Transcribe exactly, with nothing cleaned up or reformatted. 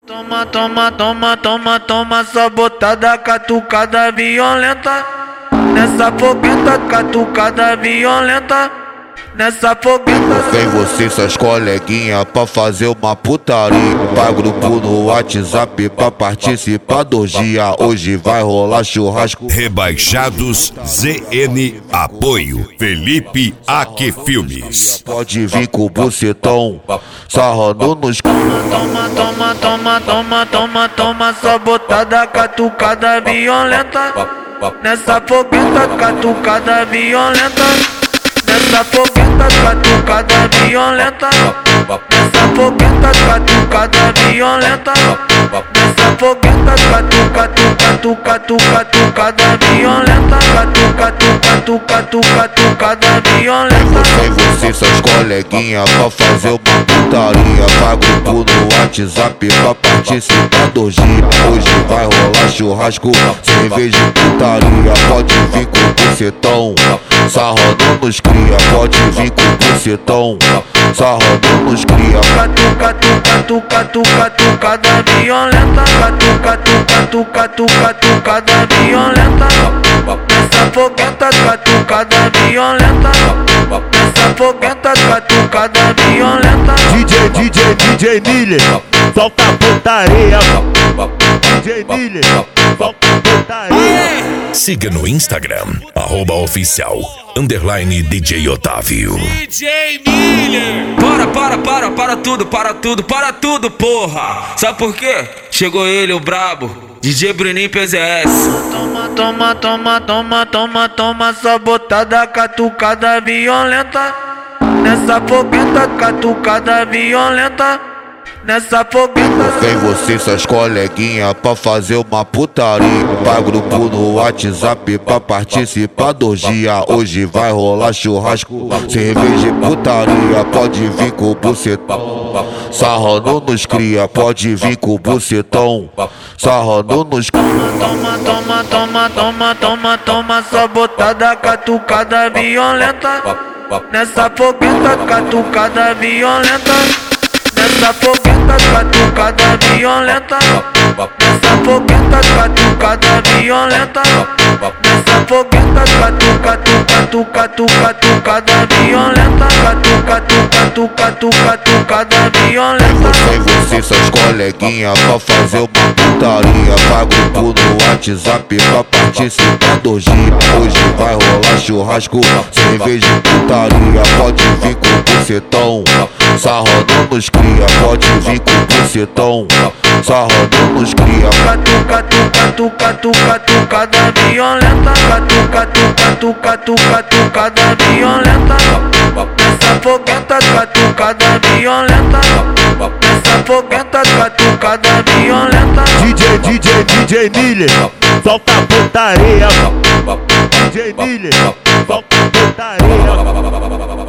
Toma, toma, toma, toma, toma, sabotada, catucada violenta. Nessa fogueta, catucada violenta. Nessa fogueta. Vem você e suas coleguinhas pra fazer uma putaria. Pra grupo no WhatsApp pra participar do dia. Hoje vai rolar churrasco. Rebaixados Z N Apoio Felipe Aque Filmes. Pode vir com o bucetão sarrando nos. Toma, toma, toma, toma, toma, toma, sabotada, catucada violenta. Nessa fogueta, catucada violenta. Nessa fogueta, catucada violenta. Nessa fogueta, catucada violenta. Nessa fogueta, catucada, catucada, catucada violenta. Catucada, catucada, catucada violenta. Vem você e suas coleguinhas pra fazer uma putaria. Pra grupo no WhatsApp pra participar do dia. Hoje vai rolar churrasco, cerveja e putaria. Pode vir com o bucetão sarrando nos cria. Pode vir com o bucetão sarrando nos cria. Catu, catu, catucada violenta. Catu, catu, catu, catucada violenta. Nessa fogueta, catucada violenta. Nessa fogueta, catucada violenta. D J, D J, D J Miller, solta a putaria. D J Miller, solta a putaria. Siga no Instagram, arroba oficial, underline D J Otávio. D J Miller. Para, para, para, para tudo, para tudo, para tudo, porra. Sabe por quê? Chegou ele, o brabo, D J Bruninho P Z S. Toma, toma, toma, toma, toma, toma, sabotada, catucada violenta. Nessa fogueta, catucada violenta. Nessa fogueta. Vem você e suas coleguinhas pra fazer uma putaria. Pra grupo no WhatsApp pra participar do dia. Hoje vai rolar churrasco, cerveja e putaria. Pode vir com o bucetão sarrando nos cria. Pode vir com o bucetão sarrando nos cria. Toma, toma, toma, toma, toma, toma, sabotada, catucada violenta. Nessa fogueta, catucada violenta. Nessa fogueta, catucada violenta. Nessa fogueta, catucada violenta. Nessa fogueta, catucada, catucada, catucada violenta. Catucada, catucada, catucada violenta. Vem você e suas coleguinhas pra fazer uma putaria. Pra grupo no WhatsApp pra participar do dia. Hoje vai rolar churrasco, cerveja e putaria. Pode vir com o bucetão sarrando nos cria. Pode vir com o bucetão sarrando nos cria. Catu, catu, catucada violenta. Catu, catu, catucada violenta. Nessa fogueta, catucada violenta. Nessa fogueta, catucada violenta. D J, D J, D J Miller, solta a putaria. D J Miller, solta a putaria.